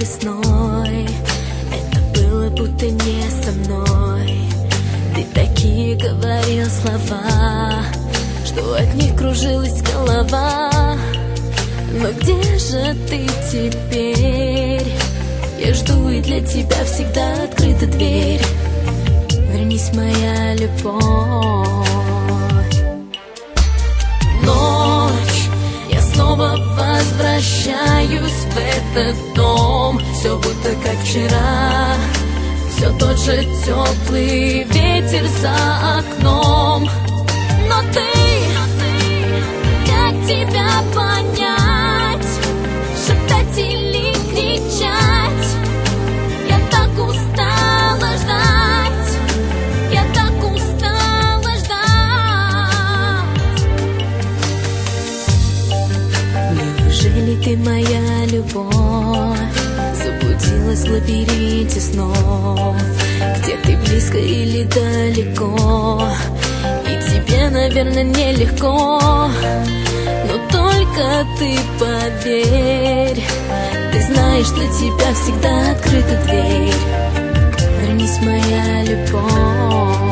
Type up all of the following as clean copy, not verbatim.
весной. Это было будто не со мной. Ты такие говорил слова, что от них кружилась голова. Но где же ты теперь? Я жду, и для тебя всегда открыта дверь. Вернись, моя любовь. Ночь, я снова возвращаюсь в этот дом. Все будто как вчера, все тот же теплый ветер за окном. Но ты, как тебя понять? Шептать или кричать? Я так устала ждать, я так устала ждать. Неужели ты моя любовь? Заблудилась в лабиринте снов, где ты близко или далеко, и тебе, наверное, нелегко. Но только ты поверь, ты знаешь, для тебя всегда открыта дверь. Вернись, моя любовь.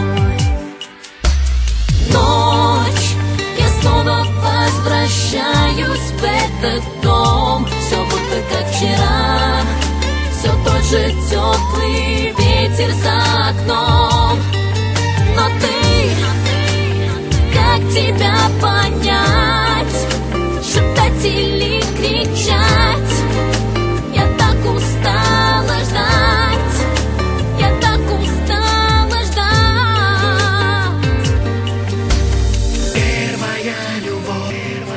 Ночь, я снова возвращаюсь в этот дом. Все будто как вчера, все тот же теплый ветер за окном. Но ты, как тебя понять? Шептать или кричать? Я так устала ждать, я так устала ждать. Первая любовь,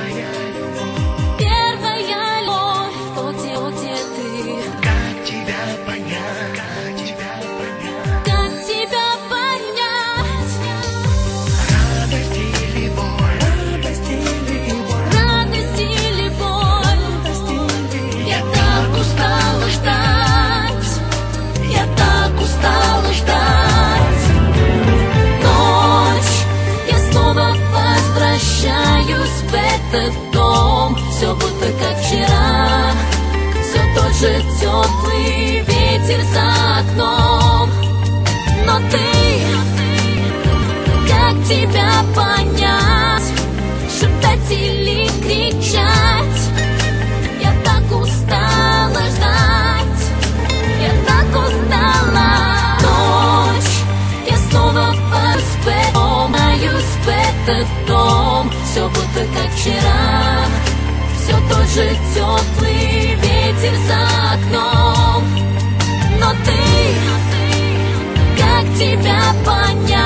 первая любовь. О, где ты? как тебя понять, как тебя понять? Как тебя понять? Радость или боль, радость или боль, Радость или боль? Я так устала ждать, я так устала ждать. Ночь, я снова возвращаюсь в этот дом. Все будто как вчера, все тот же теплый ветер за окном. Но ты, как тебя понять? Шептать или кричать? Я так устала ждать, я так устала. Ночь, я снова возвращаюсь в этот дом. Все будто как вчера, все тот же теплый ветер за окном. Но ты, как тебя понять?